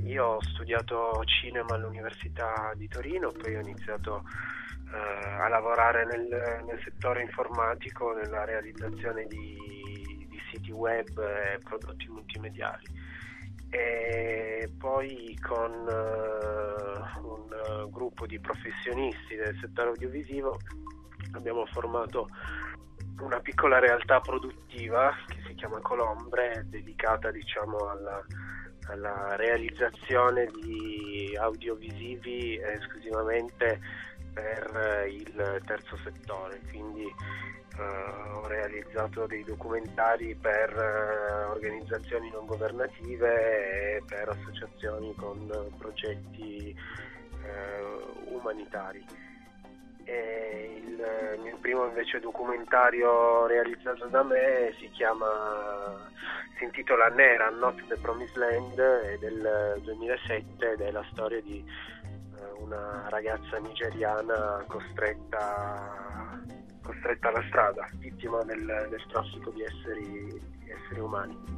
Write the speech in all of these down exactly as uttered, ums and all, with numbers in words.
io ho studiato cinema all'Università di Torino, poi ho iniziato eh, a lavorare nel, nel settore informatico, nella realizzazione di, di siti web e prodotti multimediali. E poi con uh, un uh, gruppo di professionisti del settore audiovisivo abbiamo formato una piccola realtà produttiva che si chiama Colombre, dedicata diciamo alla, alla realizzazione di audiovisivi esclusivamente per il terzo settore, quindi uh, ho realizzato dei documentari per uh, organizzazioni non governative e per associazioni con uh, progetti uh, umanitari. E il mio primo invece documentario realizzato da me si chiama si intitola Nera, Not the Promised Land, è del duemilasette ed è la storia di uh, una ragazza nigeriana costretta costretta alla strada, vittima del, del traffico di esseri, di esseri umani.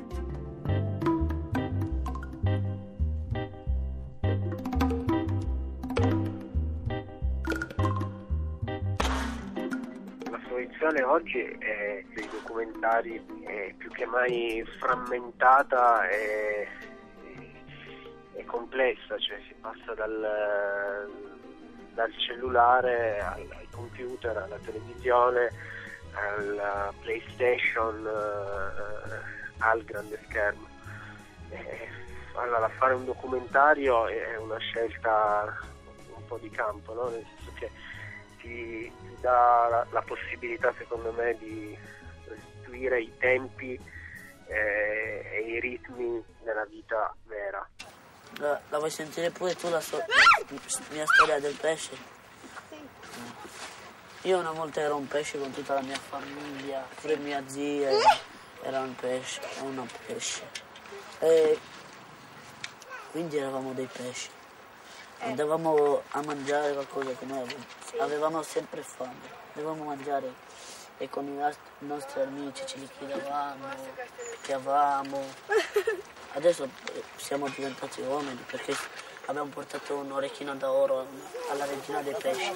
Oggi è dei documentari è più che mai frammentata e, e complessa, cioè si passa dal, dal cellulare al, al computer, alla televisione, alla PlayStation, eh, al grande schermo. E, allora, fare un documentario è una scelta un po' di campo, no? Nel senso che ti dà la, la possibilità, secondo me, di restituire i tempi eh, e i ritmi della vita vera. La, la vuoi sentire pure tu la so- mia storia del pesce? Io una volta ero un pesce con tutta la mia famiglia, pure mia zia era un pesce, una pesce. E quindi eravamo dei pesci. Andavamo a mangiare qualcosa che noi avevamo sempre fame, dovevamo mangiare e con i nostri amici ce li chiedevamo, picchiavamo. Adesso siamo diventati uomini perché abbiamo portato un orecchino d'oro alla regina dei pesci.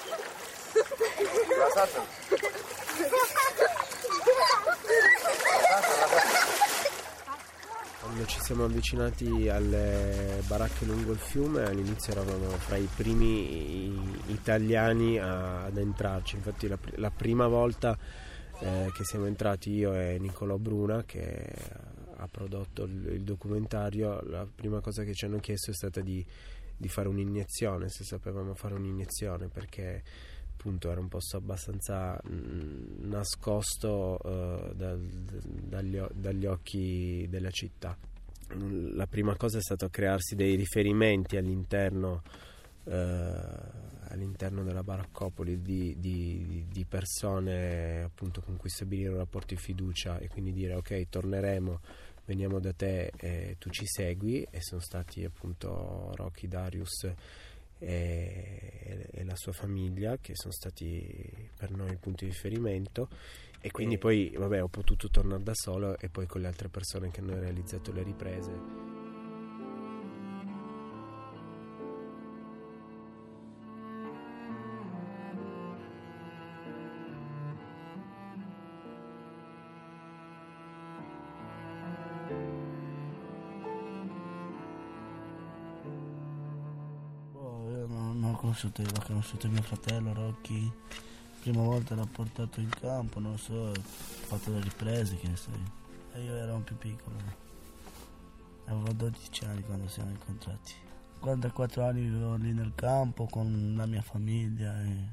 Quando ci siamo avvicinati alle baracche lungo il fiume, all'inizio eravamo fra i primi italiani a, ad entrarci. Infatti la, la prima volta eh, che siamo entrati, io e Nicolò Bruna, che ha prodotto il, il documentario, la prima cosa che ci hanno chiesto è stata di, di fare un'iniezione, se sapevamo fare un'iniezione, perché appunto era un posto abbastanza mh, nascosto uh, dal, dagli, dagli occhi della città. La prima cosa è stato crearsi dei riferimenti all'interno uh, all'interno della baraccopoli di, di, di persone appunto con cui stabilire un rapporto di fiducia e quindi dire ok, torneremo, veniamo da te e tu ci segui, e sono stati appunto Rocky, Darius E, e la sua famiglia, che sono stati per noi il punto di riferimento, e quindi e... poi vabbè ho potuto tornare da solo e poi con le altre persone che hanno realizzato le riprese. Conosciuto, l'ho conosciuto mio fratello Rocky, prima volta l'ho portato in campo, non lo so, ho fatto le riprese, che ne so io. E io ero un più piccolo, avevo dodici anni quando siamo incontrati. quarantaquattro anni vivevo lì nel campo con la mia famiglia e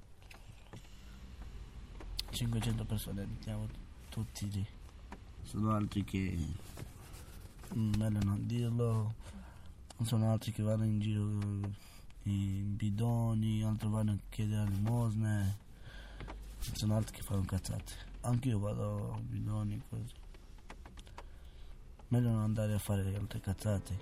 cinquecento persone abitiamo tutti lì. Sono altri che, meglio non dirlo, sono altri che vanno in giro i bidoni, altri vanno a chiedere limosne, sono altri che fanno cazzate. Anche io vado a bidoni, così. Meglio non andare a fare altre cazzate.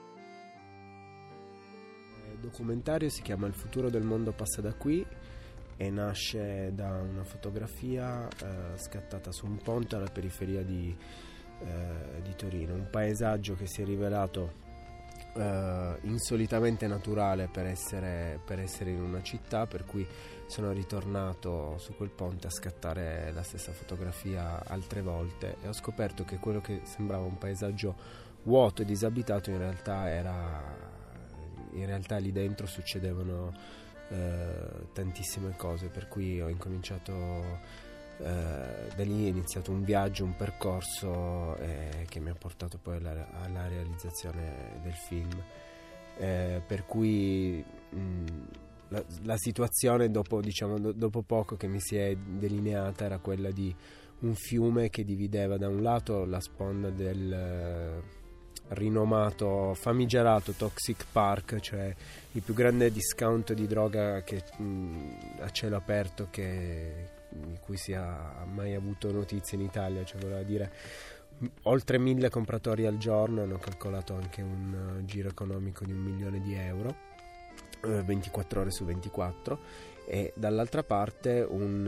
Il documentario si chiama Il futuro del mondo passa da qui e nasce da una fotografia eh, scattata su un ponte alla periferia di, eh, di Torino, un paesaggio che si è rivelato Uh, insolitamente naturale per essere, per essere in una città, per cui sono ritornato su quel ponte a scattare la stessa fotografia altre volte e ho scoperto che quello che sembrava un paesaggio vuoto e disabitato in realtà era in realtà lì dentro succedevano uh, tantissime cose, per cui ho incominciato Uh, da lì è iniziato un viaggio, un percorso eh, che mi ha portato poi alla, alla realizzazione del film, eh, per cui mh, la, la situazione dopo, diciamo, do, dopo poco che mi si è delineata era quella di un fiume che divideva da un lato la sponda del uh, rinomato, famigerato Toxic Park, cioè il più grande discount di droga che, mh, a cielo aperto che di cui si è mai avuto notizie in Italia, cioè voleva dire oltre mille compratori al giorno, hanno calcolato anche un uh, giro economico di un milione di euro, uh, ventiquattro ore su ventiquattro, e dall'altra parte un,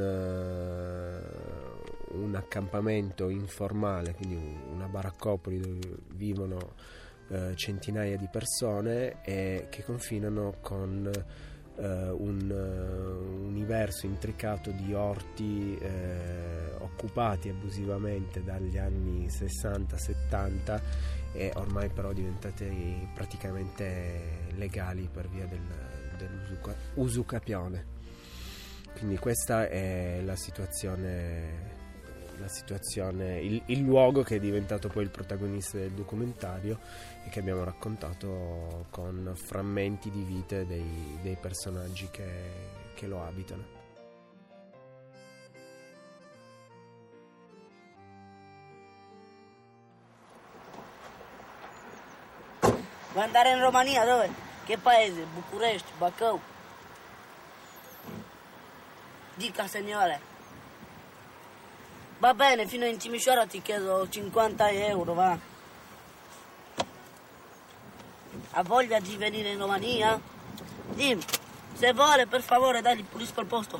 uh, un accampamento informale, quindi un, una baraccopoli dove vivono uh, centinaia di persone e che confinano con Uh, un uh, universo intricato di orti uh, occupati abusivamente dagli anni sessanta settanta e ormai però diventati praticamente legali per via del, dell'usucapione. Quindi questa è la situazione, la situazione il, il luogo che è diventato poi il protagonista del documentario e che abbiamo raccontato con frammenti di vite dei, dei personaggi che, che lo abitano. Vuoi andare in Romania? Dove? Che paese? București? Bacău? Dica, signore. Va bene, fino in Timișoara ti chiedo cinquanta euro, va. Ha voglia di venire in Romania? Dimmi, se vuole, per favore, dai, gli pulisco il posto.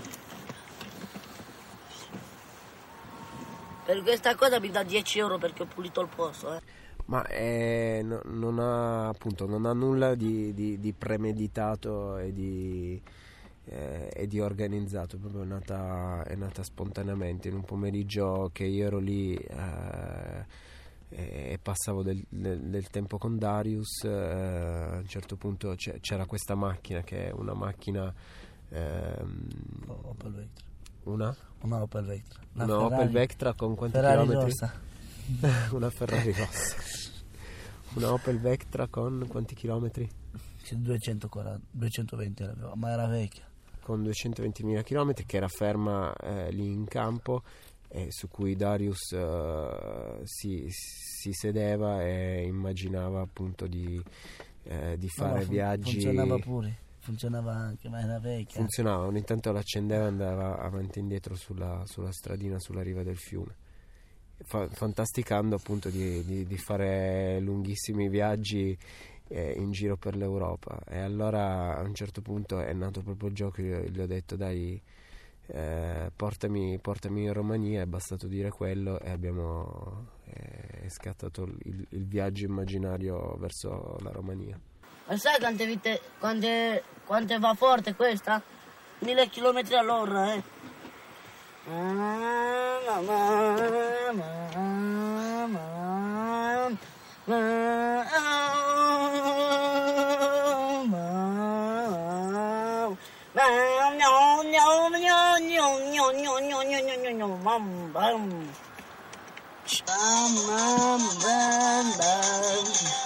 Per questa cosa mi dà dieci euro perché ho pulito il posto, eh. Ma è, no, non ha appunto non ha nulla di, di, di premeditato e di, eh, e di organizzato, proprio è nata, è nata spontaneamente in un pomeriggio che io ero lì eh, e passavo del, del, del tempo con Darius. Eh, a un certo punto c'era questa macchina che è una macchina ehm, Opel Vectra. Una? Una Opel Vectra. Una, una Ferrari, Opel Vectra con quanti Ferrari chilometri? Rossa. Una Ferrari rossa. Una Opel Vectra con quanti chilometri? duecentoquaranta, duecentoventi aveva, ma era vecchia. Con duecentoventimila chilometri, che era ferma eh, lì in campo, e su cui Darius uh, si, si sedeva e immaginava appunto di, eh, di fare no, fun- viaggi. Funzionava pure, funzionava anche, ma era vecchia. Funzionava, ogni tanto l'accendeva e andava avanti e indietro sulla, sulla stradina, sulla riva del fiume, Fa- fantasticando appunto di, di, di fare lunghissimi viaggi eh, in giro per l'Europa. E allora a un certo punto è nato proprio il gioco, io gli ho detto dai, Eh, portami, portami in Romania, è bastato dire quello e abbiamo eh, è scattato il, il viaggio immaginario verso la Romania. Ma sai quante vite, quante, quante va forte questa? Mille chilometri all'ora, eh. Bam, bam. Bam, bam, bam, bam.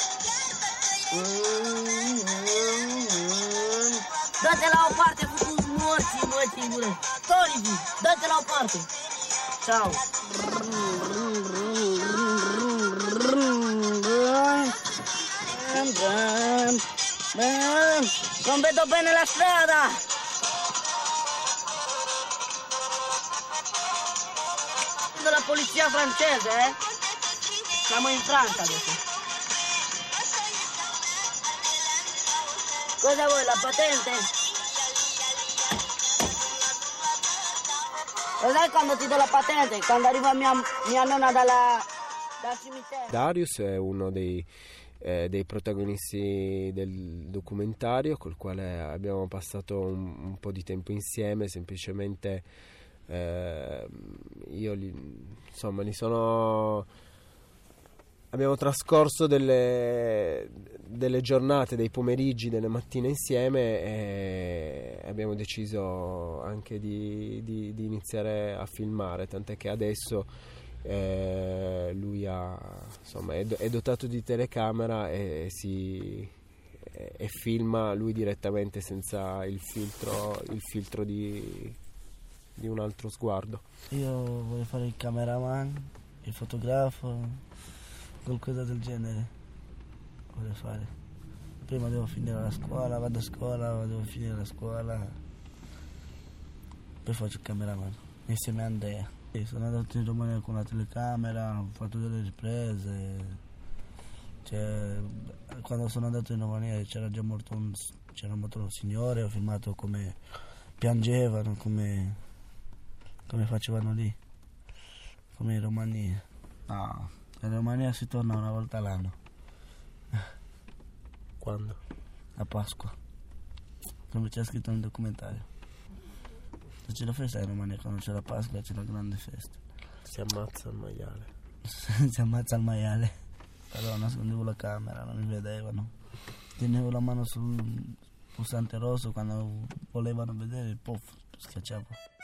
Date la o parte, făcuți morții, morții, gură. Torici, date la o parte. Ciao. Non vedo bene la strada. La polizia francese, eh? Siamo in Francia adesso. Cosa vuoi, la patente? Lo sai quando ti do la patente? Quando arriva mia, mia nonna dalla, dal cimitero. Darius è uno dei, eh, dei protagonisti del documentario, col quale abbiamo passato un, un po' di tempo insieme. Semplicemente eh, io li, insomma li sono abbiamo trascorso delle, delle giornate, dei pomeriggi, delle mattine insieme e abbiamo deciso anche di, di, di iniziare a filmare, tant'è che adesso eh, lui ha, insomma, è, è dotato di telecamera e, e, si, e, e filma lui direttamente senza il filtro, il filtro di, di un altro sguardo. Io voglio fare il cameraman, il fotografo, qualcosa del genere voglio fare. Prima devo finire la scuola, vado a scuola, devo finire la scuola, poi faccio il cameraman insieme a Andrea. Sono andato in Romania con la telecamera, ho fatto delle riprese. Cioè, quando sono andato in Romania c'era già morto un, c'era morto un signore, ho filmato come piangevano, come, come facevano lì, come in Romania. No. In Romania si torna una volta all'anno. Quando? A Pasqua, come c'è scritto nel documentario. Se c'è la festa in Romania, quando c'è la Pasqua c'è la grande festa. Si ammazza il maiale. Si ammazza il maiale. Allora nascondevo la camera, non mi vedevano. Tenevo la mano sul pulsante rosso, quando volevano vedere, pof, schiacciavo.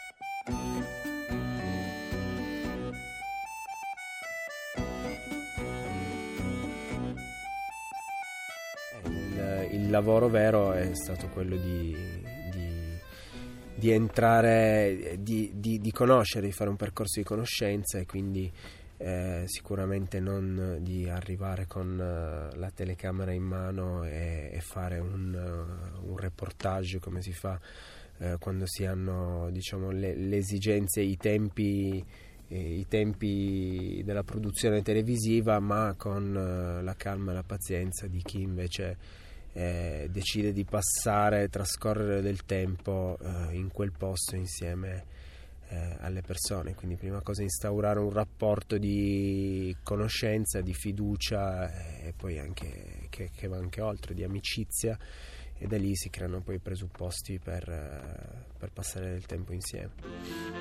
Il lavoro vero è stato quello di, di, di entrare, di, di, di conoscere, di fare un percorso di conoscenza e quindi eh, sicuramente non di arrivare con uh, la telecamera in mano e, e fare un, uh, un reportage come si fa uh, quando si hanno, diciamo, le, le esigenze, i tempi i tempi della produzione televisiva, ma con uh, la calma e la pazienza di chi invece eh, decide di passare, trascorrere del tempo uh, in quel posto insieme eh, alle persone. Quindi prima cosa instaurare un rapporto di conoscenza, di fiducia e poi anche che, che va anche oltre, di amicizia, e da lì si creano poi i presupposti per, uh, per passare del tempo insieme.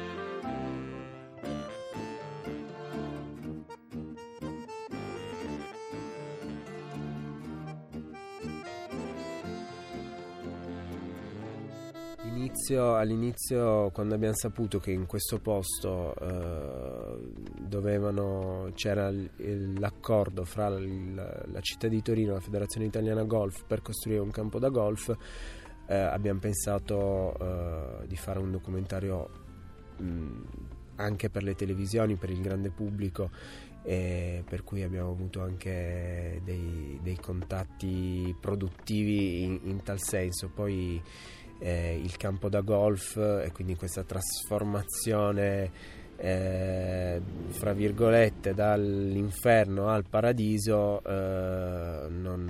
All'inizio, all'inizio, quando abbiamo saputo che in questo posto eh, dovevano, c'era il, l'accordo fra il, la città di Torino e la Federazione Italiana Golf per costruire un campo da golf, eh, abbiamo pensato eh, di fare un documentario mh, anche per le televisioni, per il grande pubblico, e per cui abbiamo avuto anche dei, dei contatti produttivi in, in tal senso. Poi Eh, il campo da golf e quindi questa trasformazione eh, fra virgolette dall'inferno al paradiso eh, non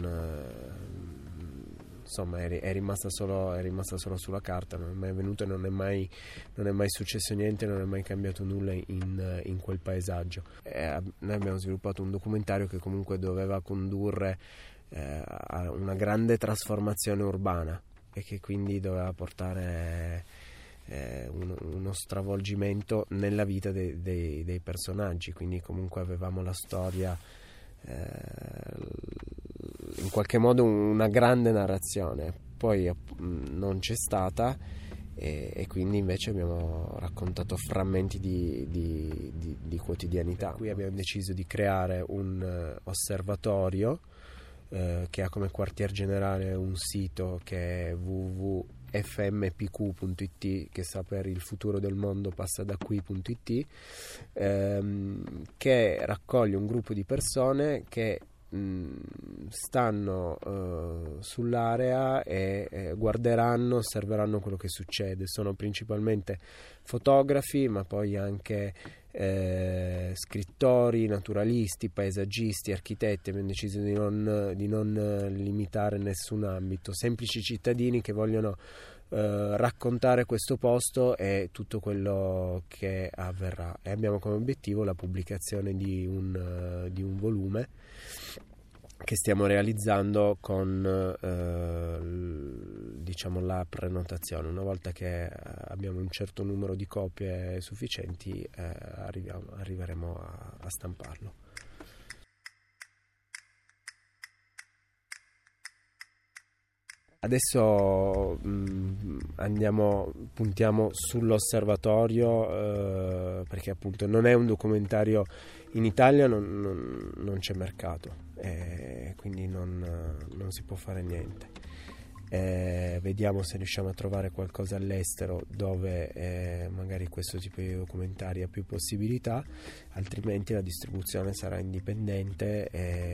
eh, insomma è, è rimasta solo è rimasta solo sulla carta, non è mai venuto e non è mai non è mai successo niente, non è mai cambiato nulla in, in quel paesaggio. Eh, noi abbiamo sviluppato un documentario che comunque doveva condurre eh, a una grande trasformazione urbana e che quindi doveva portare eh, uno, uno stravolgimento nella vita de, de, dei personaggi, quindi comunque avevamo la storia, eh, in qualche modo una grande narrazione, poi non c'è stata e, e quindi invece abbiamo raccontato frammenti di, di, di, di quotidianità. Qui abbiamo deciso di creare un uh, osservatorio Eh, che ha come quartier generale un sito che è w w w punto f m p q punto i t, che sta per il futuro del mondo passa da qui punto i t, ehm, che raccoglie un gruppo di persone che mh, stanno eh, sull'area e eh, guarderanno, osserveranno quello che succede. Sono principalmente fotografi, ma poi anche Eh, scrittori, naturalisti, paesaggisti, architetti. Abbiamo deciso di non, di non limitare nessun ambito, semplici cittadini che vogliono eh, raccontare questo posto e tutto quello che avverrà, e abbiamo come obiettivo la pubblicazione di un, uh, di un volume che stiamo realizzando con eh, diciamo la prenotazione. Una volta che abbiamo un certo numero di copie sufficienti eh, arriviamo, arriveremo a, a stamparlo. Adesso mh, andiamo, puntiamo sull'osservatorio eh, perché appunto non è un documentario, in Italia non, non, non c'è mercato, eh, quindi non, non si può fare niente. Eh, vediamo se riusciamo a trovare qualcosa all'estero dove eh, magari questo tipo di documentari ha più possibilità, altrimenti la distribuzione sarà indipendente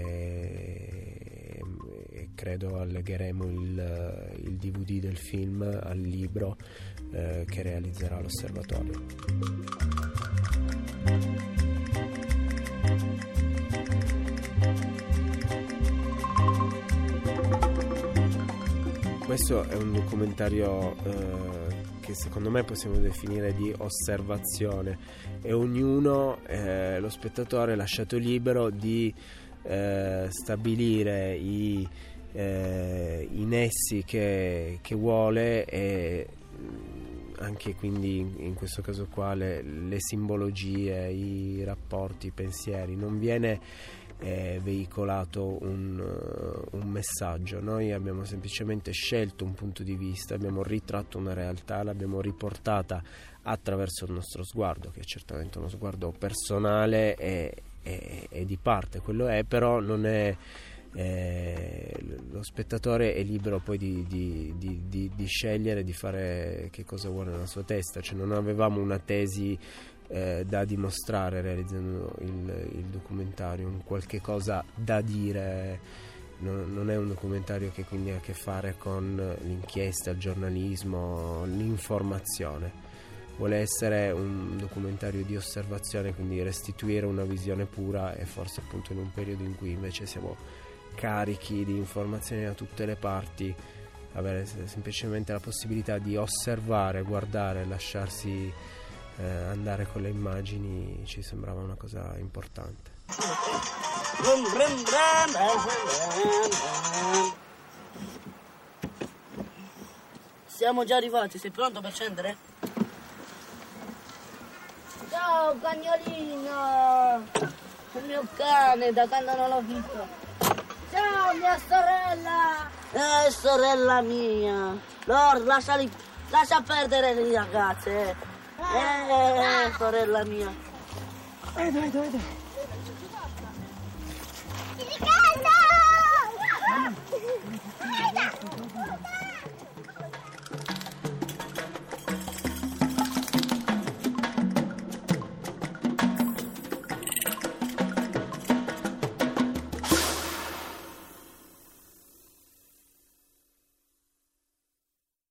e, e credo allegheremo il, il D V D del film al libro eh, che realizzerà l'osservatorio. Questo è un documentario eh, che secondo me possiamo definire di osservazione, e ognuno, eh, lo spettatore, è lasciato libero di eh, stabilire i, eh, i nessi che, che vuole, e anche quindi in, in questo caso qua le, le simbologie, i rapporti, i pensieri. Non viene è veicolato un, un messaggio, noi abbiamo semplicemente scelto un punto di vista, abbiamo ritratto una realtà, l'abbiamo riportata attraverso il nostro sguardo, che è certamente uno sguardo personale e, e, e di parte, quello è, però non è eh, lo spettatore è libero poi di, di, di, di, di scegliere, di fare che cosa vuole nella sua testa, cioè non avevamo una tesi Eh, da dimostrare realizzando il, il documentario, un qualche cosa da dire, non, non è un documentario che quindi ha a che fare con l'inchiesta, il giornalismo, l'informazione, vuole essere un documentario di osservazione, quindi restituire una visione pura, e forse appunto in un periodo in cui invece siamo carichi di informazioni da tutte le parti, avere semplicemente la possibilità di osservare, guardare, lasciarsi Eh, andare con le immagini ci sembrava una cosa importante. Siamo già arrivati, sei pronto per scendere? Ciao cagnolino, il mio cane, da quando non l'ho visto. Ciao mia sorella. Eh, sorella mia. Lord, lasciali, lascia perdere le ragazze. Eh, eh, sorella mia. Vedo, vedo, vedo.